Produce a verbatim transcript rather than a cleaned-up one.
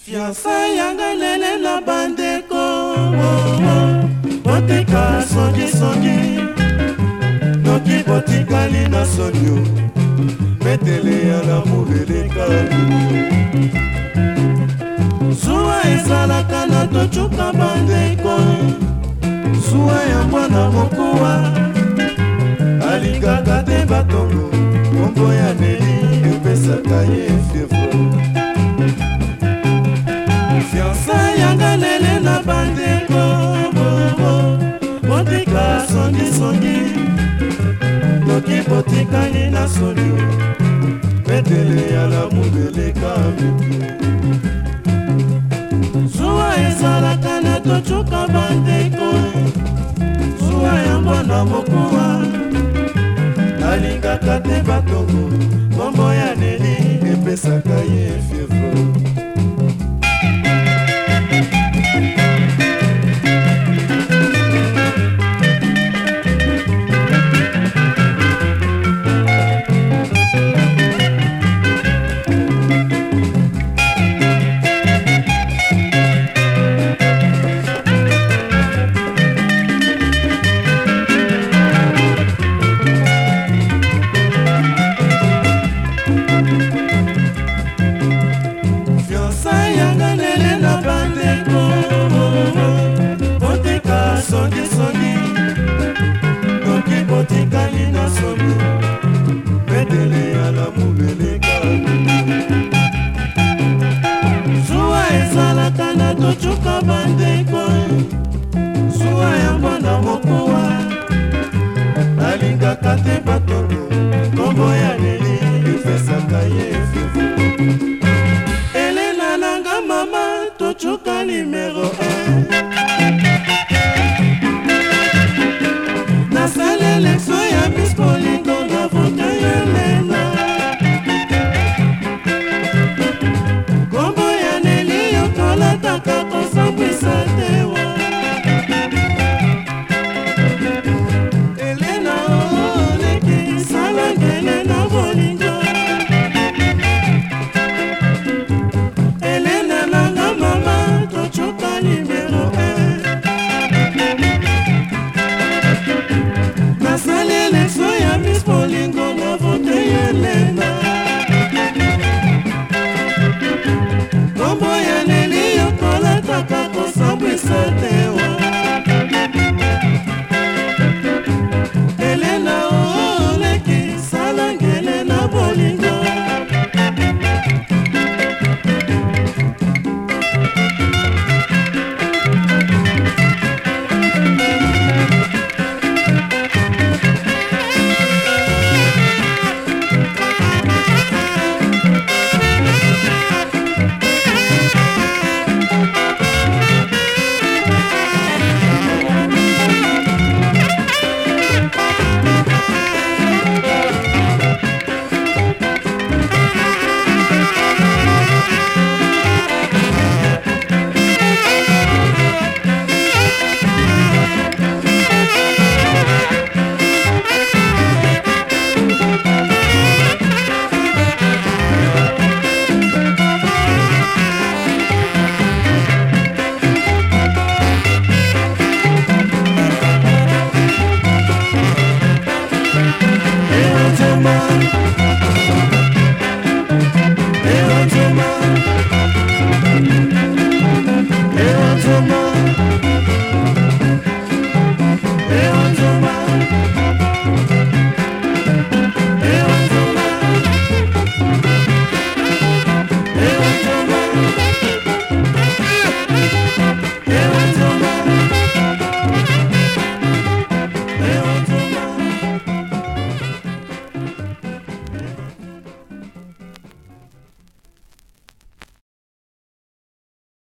fiansa yanga lele na bandeko botika songisongi noki botikali na sonio metele ya lamour elekali zuwa ezalaka na tocuka bandeko zuwa ya mwana mokuwa alingaka te batongo kombo ya neli epesaka ye fievre fiansa yanga lele na bandeko botika songisongi noki botikali na sonio metele ya lamour elekali zuwa ezalaka na tocuka bandeko zuwa ya mwana mokuwa alingaka te batongo